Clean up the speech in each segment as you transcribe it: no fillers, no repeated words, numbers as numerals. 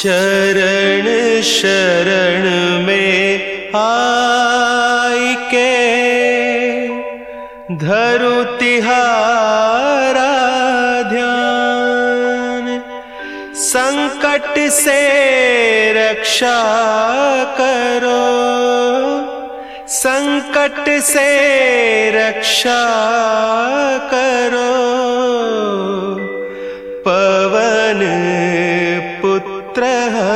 चरण शरण में आई के धरु तिहारा ध्यान। संकट से रक्षा करो, संकट से रक्षा करो, पवन पुत्र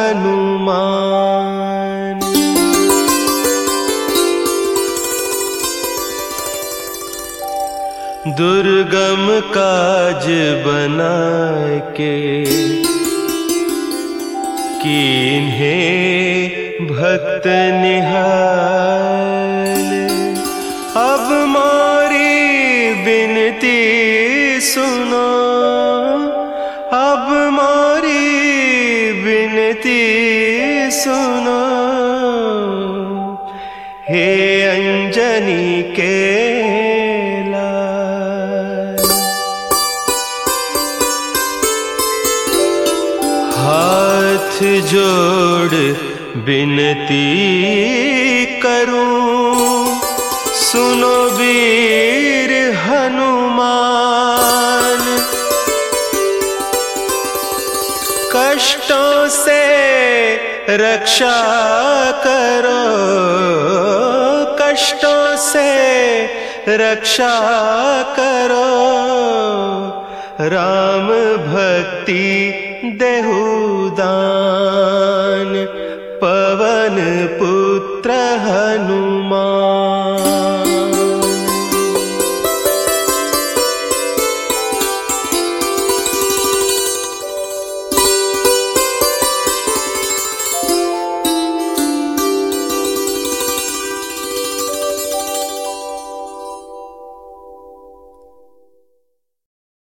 हनुमान। दुर्गम काज बना के कीन्हे भक्त निहाल। अब मोरी विनती सुनो, अब मोरी विनती सुनो, हे अंजनी के लाल। हाथ जोड़ विनती करूं, सुनो वीर हनुमान। कष्टों से रक्षा करो, कष्टों से रक्षा करो, राम भक्ति देहु दान, पवन